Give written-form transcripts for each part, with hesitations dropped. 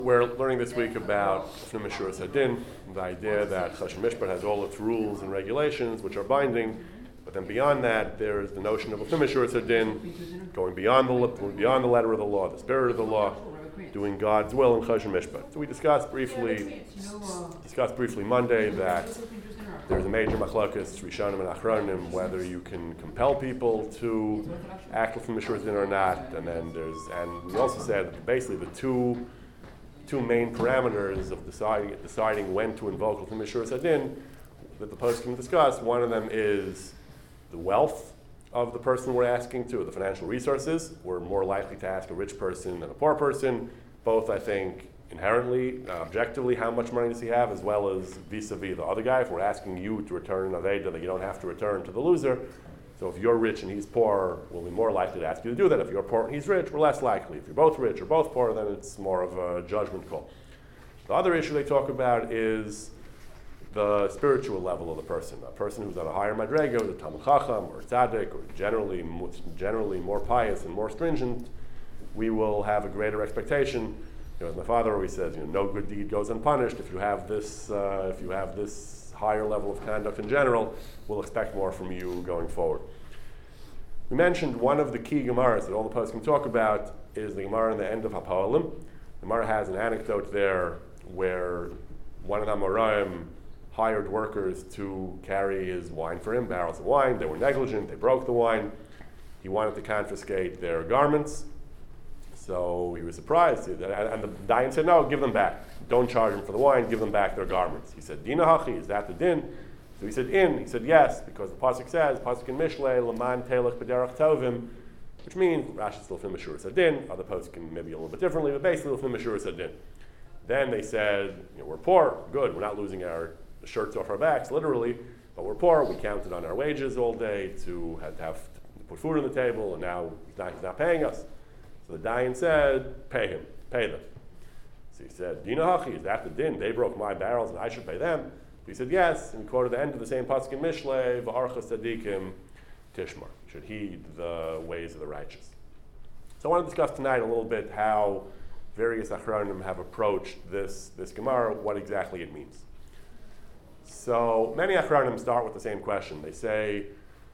We're learning this week about Lefnim Meshuras Hadin, the idea that Choshen Mishpat has all its rules and regulations which are binding, but then beyond that there is the notion of Lefnim Meshuras Hadin, going beyond the letter of the law, the spirit of the law, doing God's will in Choshen Mishpat. So we discussed briefly Monday that there's a major machlokas, Rishonim and Achronim, whether you can compel people to act Lefnim Meshuras Hadin or not, and we also said that basically the two main parameters of deciding when to invoke Lefnim Meshuras Hadin that the post can discuss. One of them is the wealth of the person we're asking to, the financial resources. We're more likely to ask a rich person than a poor person, both, I think, inherently, objectively, how much money does he have, as well as vis-a-vis the other guy. If we're asking you to return an Aveda that you don't have to return to the loser, so if you're rich and he's poor, we'll be more likely to ask you to do that. If you're poor and he's rich, we're less likely. If you're both rich or both poor, then it's more of a judgment call. The other issue they talk about is the spiritual level of the person. A person who's at a higher madrega, who's a Talmid Chacham or a tzaddik, or generally more pious and more stringent, we will have a greater expectation. As my father always says, no good deed goes unpunished. If you have this higher level of conduct in general, we'll expect more from you going forward. We mentioned one of the key Gemaras that all the posts can talk about is the Gemara in the end of HaPoalim. The Gemara has an anecdote there where one of the Amoraim hired workers to carry his wine for him, barrels of wine. They were negligent, they broke the wine. He wanted to confiscate their garments. So he was surprised, and the Dayan said, no, give them back. Don't charge them for the wine, give them back their garments. He said, Dina Hachi, is that the din? So he said, He said, yes, because the Pasuk says, Pasuk in Mishlei, Laman Telech B'derech Tovim, which means, Rashi still Lefnim Meshuras Hadin, other posts can maybe a little bit differently, but basically Lefnim Meshuras Hadin. Then they said, we're poor, good, we're not losing our shirts off our backs, literally, but we're poor, we counted on our wages all day to put food on the table, and now he's not paying us. So the Dayan said, pay them. So he said, Dina Hachi, is that the din? They broke my barrels and I should pay them. So he said, yes, and he quoted the end of the same pasuk in Mishlei, V'archas tzadikim tishmar, should heed the ways of the righteous. So I want to discuss tonight a little bit how various Achronim have approached this Gemara, what exactly it means. So many Achronim start with the same question. They say,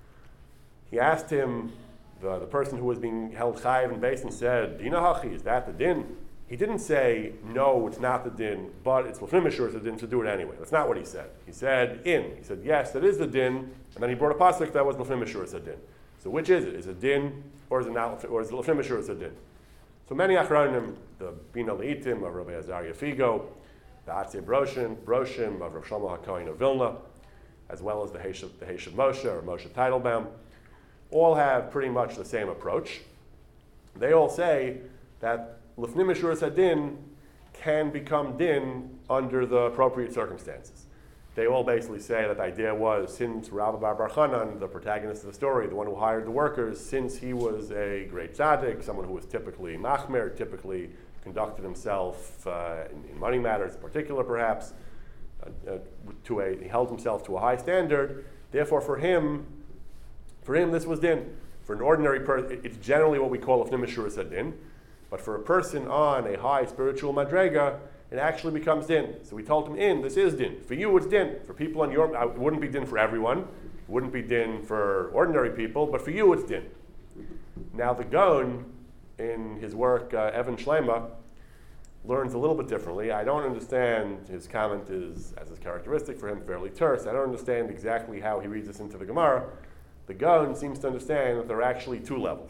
he asked him, the person who was being held chayiv and based and said, Dina Hachi, is that the din? He didn't say, no, it's not the din, but it's Lefnim Meshuras Hadin, so do it anyway. That's not what he said. He said, He said, yes, that is the din, and then he brought a pasuk that was Lefnim Meshuras Hadin. So which is it? Is it din, or is it Lefnim Meshuras Hadin? So many Achronim, the Bina Leitim of Rabbi Azariah Figo, the Atzei Broshim of Rav Shlomo HaKohen of Vilna, as well as the Heshav Moshe or Moshe Teitelbaum, all have pretty much the same approach. They all say that Lefnim Meshuras Hadin can become din under the appropriate circumstances. They all basically say that the idea was, since Rabbi Bar Chanan, the protagonist of the story, the one who hired the workers, since he was a great tzaddik, someone who was typically machmer, typically conducted himself in money matters in particular perhaps, he held himself to a high standard, therefore for him this was din. For an ordinary person, it's generally what we call Lefnim Meshuras Hadin, but for a person on a high spiritual madrega, it actually becomes din. So we told him, this is din. For you, it's din. For people on your, it wouldn't be din for everyone. It wouldn't be din for ordinary people, but for you, it's din. Now the Gaon, in his work, Evan Shlema, learns a little bit differently. I don't understand, his comment is, as is characteristic for him, fairly terse. I don't understand exactly how he reads this into the Gemara. The Gaon seems to understand that there are actually two levels.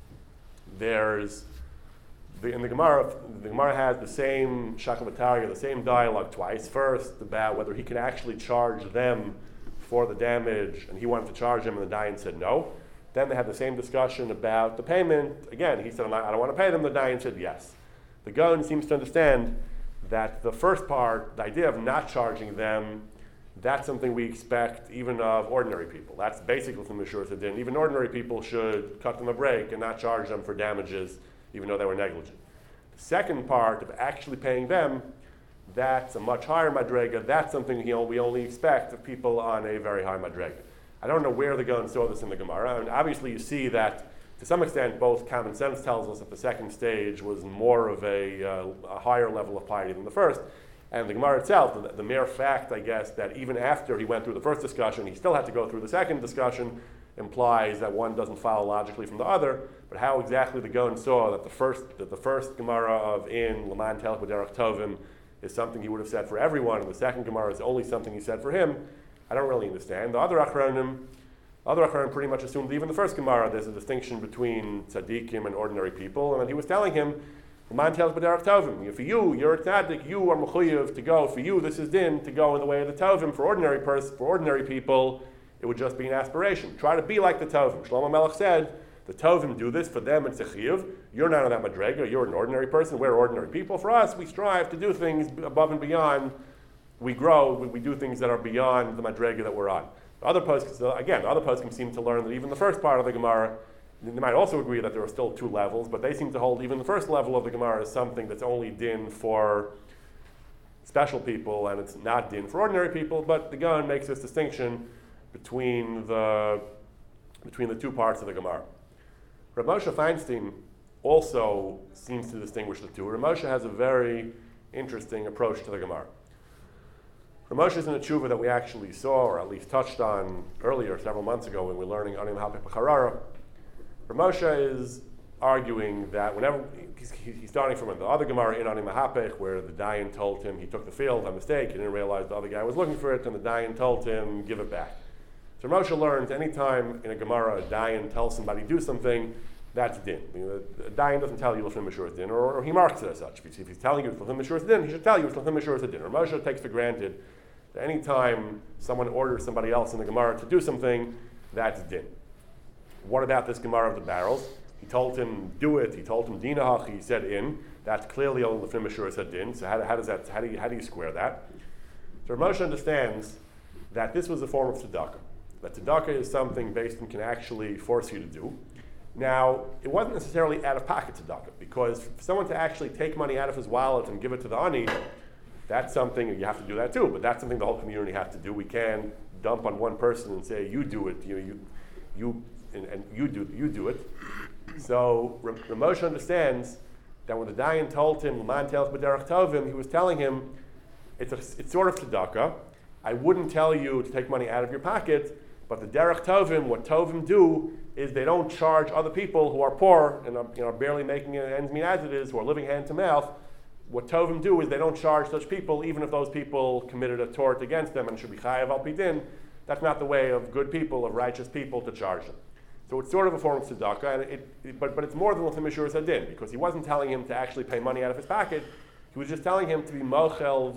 In the Gemara has the same Shakavatariya, the same dialogue twice. First, about whether he can actually charge them for the damage, and he wanted to charge them, and the Dayan said no. Then they had the same discussion about the payment. Again, he said, I don't want to pay them. The Dayan said yes. The Gaon seems to understand that the first part, the idea of not charging them, that's something we expect even of ordinary people. That's basically from Meshuras Hadin. Even ordinary people should cut them a break and not charge them for damages, even though they were negligent. The second part of actually paying them, that's a much higher madrega. That's something we only expect of people on a very high madrega. I don't know where the Gaon saw this in the Gemara. And obviously you see that to some extent, both common sense tells us that the second stage was more of a higher level of piety than the first. And the Gemara itself, the mere fact, I guess, that even after he went through the first discussion, he still had to go through the second discussion, implies that one doesn't follow logically from the other. But how exactly the Gaon saw that the first Gemara of in Laman Telech B'derech Tovim is something he would have said for everyone, and the second Gemara is only something he said for him, I don't really understand. The other Achronim pretty much assumed that even the first Gemara there's a distinction between tzaddikim and ordinary people, and then he was telling him, Laman Telech B'derech Tovim, for you, you're a tzaddik, you are mechuyev to go, for you this is din, to go in the way of the Tovim. For ordinary people, it would just be an aspiration. Try to be like the Tovim. Shlomo Melech said, the Tovim do this, for them it's a chiyuv. You're not on that madrega, you're an ordinary person, we're ordinary people. For us, we strive to do things above and beyond. We grow, we do things that are beyond the madrega that we're on. The other poskim seem to learn that even the first part of the Gemara, they might also agree that there are still two levels, but they seem to hold even the first level of the Gemara is something that's only din for special people, and it's not din for ordinary people, but the Gaon makes this distinction between the two parts of the Gemara. Rav Moshe Feinstein also seems to distinguish the two. Rav Moshe has a very interesting approach to the Gemara. Rav Moshe is in a tshuva that we actually saw, or at least touched on earlier, several months ago, when we were learning Ani Mahapech B'Charara. Rav Moshe is arguing that whenever he's starting from the other Gemara in Ani Mahapech, where the Dayan told him he took the field by mistake, he didn't realize the other guy was looking for it, and the Dayan told him, give it back. So Rav Moshe learns anytime in a Gemara a Dayan tells somebody do something, that's din. The Dayan doesn't tell you L'fnim Mishur is din, or he marks it as such. If he's telling you it's L'fnim Mishur is din, he should tell you it's L'fnim Mishur is din. Rav Moshe takes for granted that anytime someone orders somebody else in the Gemara to do something, that's din. What about this Gemara of the barrels? He told him do it. He told him dinahach. He said in. That's clearly only L'fnim Mishur is din. So how do you square that? So Rav Moshe understands that this was a form of tzedakah. That tzedakah is something based and can actually force you to do. Now, it wasn't necessarily out-of-pocket tzedakah, because for someone to actually take money out of his wallet and give it to the ani, that's something, you have to do that too, but that's something the whole community has to do. We can't dump on one person and say, you do it, you do it. So Rav Moshe understands that when the Dayan told him, Laman Telech B'derech Tovim, he was telling him, it's sort of tzedakah. I wouldn't tell you to take money out of your pocket, but the Derech Tovim, what Tovim do is they don't charge other people who are poor and are barely making ends meet as it is, who are living hand to mouth. What Tovim do is they don't charge such people, even if those people committed a tort against them and should be chayav al pi din. That's not the way of good people, of righteous people, to charge them. So it's sort of a form of tzedakah, and but it's more than L'fnim Mishur is din, because he wasn't telling him to actually pay money out of his pocket. He was just telling him to be mochel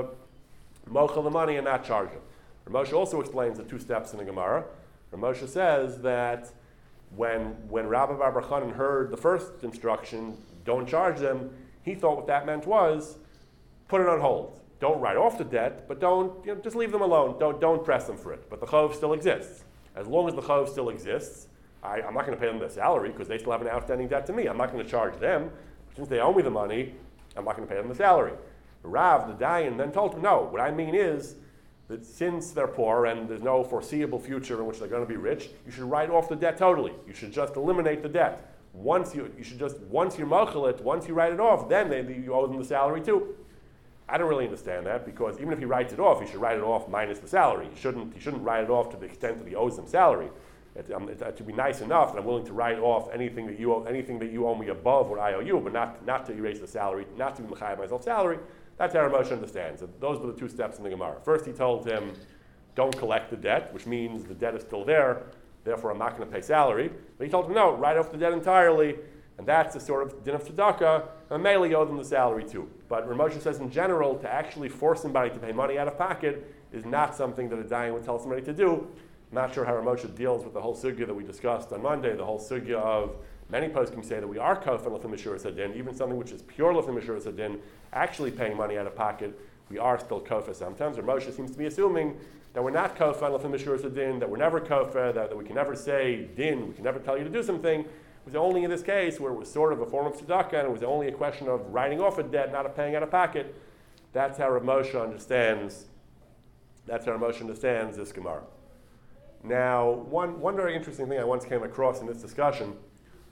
the money and not charge him. Rav Moshe also explains the two steps in the Gemara. Rav Moshe says that when Rabbi Bar Bar Chanan heard the first instruction, don't charge them, he thought what that meant was put it on hold. Don't write off the debt, but don't just leave them alone. Don't press them for it. But the chov still exists. As long as the chov still exists, I'm not going to pay them their salary because they still have an outstanding debt to me. I'm not going to charge them. Since they owe me the money, I'm not going to pay them the salary. Rav, the Dayan, then told him, no, what I mean is that since they're poor and there's no foreseeable future in which they're going to be rich, you should write off the debt totally. You should just eliminate the debt. Once you mochel it, once you write it off, then you owe them the salary too. I don't really understand that, because even if he writes it off, he should write it off minus the salary. He shouldn't write it off to the extent that he owes them salary. It should be nice enough that I'm willing to write off anything that you owe me above what I owe you, but not to erase the salary, not to be mechayev myself salary. That's how Rav Moshe understands. Those were the two steps in the Gemara. First, he told him, don't collect the debt, which means the debt is still there, therefore I'm not going to pay salary. But he told him, no, write off the debt entirely, and that's a sort of din of tzedakah, and mainly you owe them the salary too. But Rav Moshe says in general, to actually force somebody to pay money out of pocket is not something that a dayan would tell somebody to do. I'm not sure how Rav Moshe deals with the whole sugya that we discussed on Monday, the whole sugya of many poskim say that we are kofar L'fnim Mishur is din, even something which is pure L'fnim Mishur is din, actually paying money out of pocket, we are still kofar. Sometimes Rav Moshe seems to be assuming that we're not kofar L'fnim Mishur is din, that we're never kofar, that we can never say din, we can never tell you to do something. It was only in this case where it was sort of a form of tzedakah, and it was only a question of writing off a debt, not of paying out of pocket. That's how Rav Moshe understands. That's how Rav Moshe understands this Gemara. Now, one very interesting thing I once came across in this discussion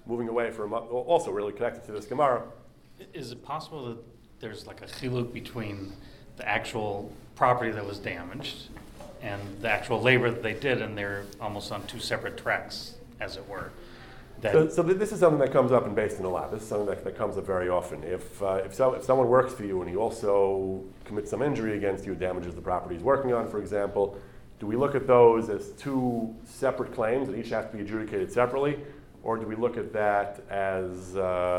moving away from, also really connected to this Gemara. Is it possible that there's like a chiluk between the actual property that was damaged and the actual labor that they did, and they're almost on two separate tracks, as it were? So this is something that comes up in Beis Din a lot. This is something that comes up very often. If someone works for you and he also commits some injury against you, damages the property he's working on, for example, do we look at those as two separate claims that each have to be adjudicated separately, or do we look at that as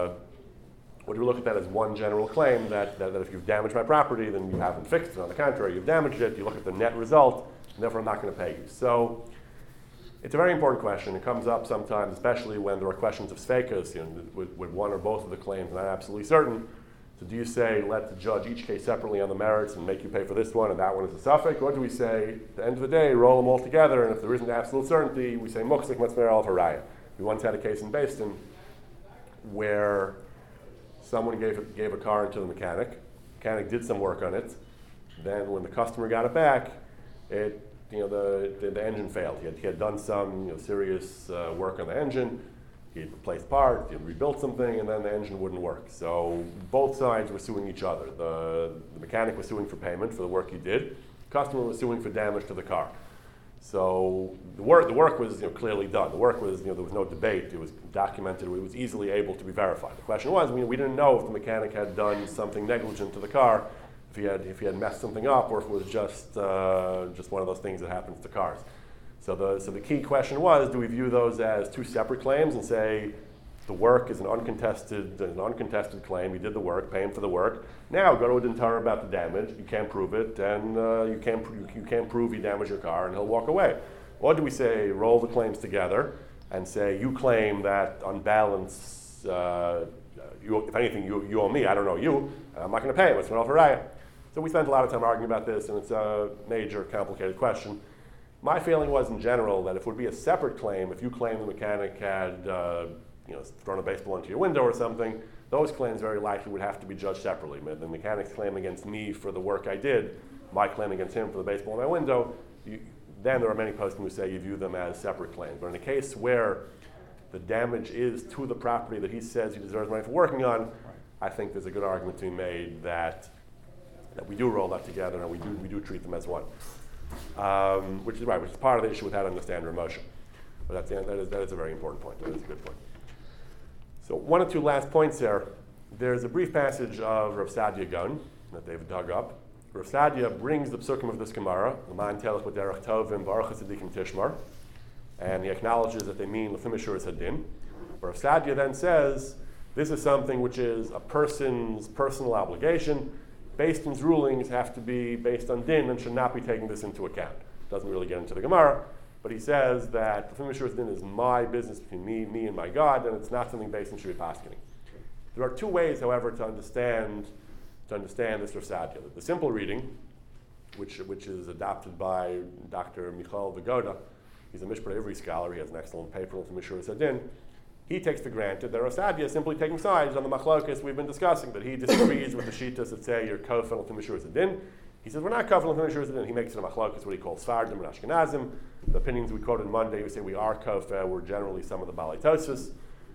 one general claim that if you've damaged my property, then you haven't fixed it? On the contrary, you've damaged it. You look at the net result, and therefore I'm not going to pay you. So it's a very important question. It comes up sometimes, especially when there are questions of sfeikus, with one or both of the claims not absolutely certain. So do you say, let the judge each case separately on the merits and make you pay for this one and that one is a suffix? Or do we say, at the end of the day, roll them all together, and if there isn't absolute certainty, we say, muksik matzmer al haraya. We once had a case in Beis Din where someone gave a car into the mechanic. The mechanic did some work on it. Then when the customer got it back, the engine failed. He had done some serious work on the engine. He had replaced parts, he had rebuilt something, and then the engine wouldn't work. So both sides were suing each other. The mechanic was suing for payment for the work he did. The customer was suing for damage to the car. So the work was clearly done. The work was, there was no debate. It was documented. It was easily able to be verified. The question was, we didn't know if the mechanic had done something negligent to the car, if he had messed something up, or if it was just one of those things that happens to cars. So the key question was, do we view those as two separate claims and say the work is an uncontested claim, you did the work, pay him for the work. Now go to a dintar about the damage, you can't prove it, and you can't prove you damaged your car, and he'll walk away. Or do we say, roll the claims together and say, you claim that on balance, if anything, you owe me, I don't owe you, and I'm not going to pay him, it's an al-haraya. So we spent a lot of time arguing about this, and it's a major, complicated question. My feeling was, in general, that if it would be a separate claim, if you claim the mechanic had thrown a baseball into your window or something, those claims very likely would have to be judged separately. The mechanic's claim against me for the work I did, my claim against him for the baseball in my window, then there are many poskim who say you view them as separate claims. But in a case where the damage is to the property that he says he deserves money for working on, I think there's a good argument to be made that we do roll that together and we do treat them as one. Which is part of the issue with how to understand Ramosha. But that is a very important point. That is a good point. So one or two last points there. There's a brief passage of Rav Sadia Gun that they've dug up. Rav Sadia brings the psukim of this Gemara, L'man telech b'derech tovim v'aruch tzadikim tishmar, and he acknowledges that they mean l'fim mishuras hadin. Rav Sadia then says, this is something which is a person's personal obligation. Beis Din's rulings have to be based on din and should not be taking this into account. Doesn't really get into the Gemara, but he says that the Mishuras din is my business between me and my God, and it's not something Beis Din should be paskening. There are two ways, however, to understand this Rav Sadia. The simple reading, which is adopted by Dr. Michal Vagoda, he's a Mishpah Ivri scholar. He has an excellent paper on the Mishuras din. He takes for granted that Rav Sadia is simply taking sides on the machlokas we've been discussing, that he disagrees with the shittas that say you're kofel l'fim mishuras hadin. He says we're not kofel l'fim mishuras hadin. He makes it a machlokas, what he calls Sfardim and Ashkenazim. The opinions we quoted Monday, we say we are kofel, we're generally some of the Balei Tosfos,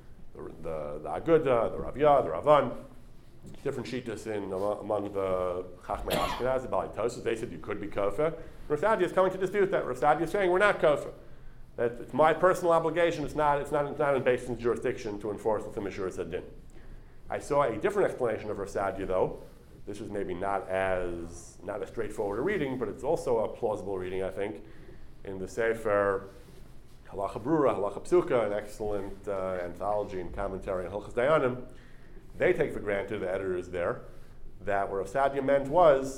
the Aguda, the Ravya, the Ravan. Different shittas among the Chachmei Ashkenaz, the Balei Tosfos. They said you could be kofel. Rav Sadia is coming to dispute that. Rav Sadia is saying we're not kofel. That it's my personal obligation. It's not in Beis Din's jurisdiction to enforce the Mishuras Hadin. I saw a different explanation of Rav Sadia, though. This is maybe not as straightforward a reading, but it's also a plausible reading, I think, in the Sefer Halacha Brura, Halacha Psuka, an excellent anthology and commentary on Hilchos Dayanim. They take for granted, the editors there, that what Rav Sadia meant was,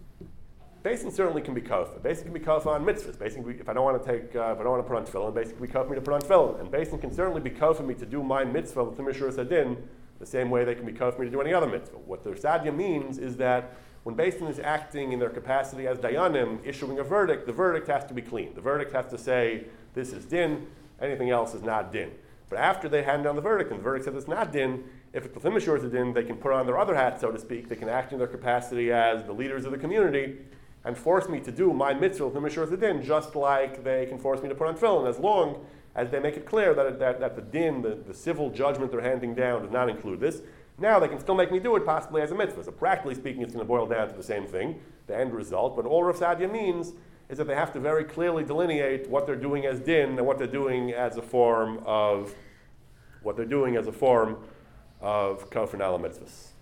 Beis Din certainly can be kofah. Beis Din can be kofah on mitzvahs. Basically, if I don't want to put on tefillin, basically kofah me to put on tefillin. And Beis Din can certainly be kofah me to do my mitzvah with the Mishuras Hadin the same way they can be kofah me to do any other mitzvah. What the Sadia means is that when Beis Din is acting in their capacity as dayanim, issuing a verdict, the verdict has to be clean. The verdict has to say this is din, anything else is not din. But after they hand down the verdict, and the verdict says it's not din, if it's the Mishuras Hadin, they can put on their other hat, so to speak. They can act in their capacity as the leaders of the community and force me to do my mitzvah with the Mishuras Hadin, just like they can force me to put on tefillin, as long as they make it clear that the din, the civil judgment they're handing down, does not include this. Now they can still make me do it possibly as a mitzvah. So practically speaking, it's going to boil down to the same thing, the end result. But all Rav Sadia means is that they have to very clearly delineate what they're doing as din and what they're doing as a form of kafir nala mitzvahs.